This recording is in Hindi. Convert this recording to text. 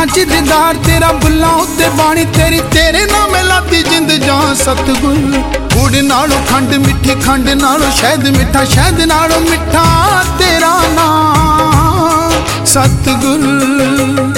अखां च दीदार तेरा बुल्लां उत्ते बाणी तेरी तेरे नाम लाती जिंद जान सतगुर गुड़ नालों खंड मिठी खंड नालों शहद मिठा शहद नालों मिठा तेरा नाम सतगुर।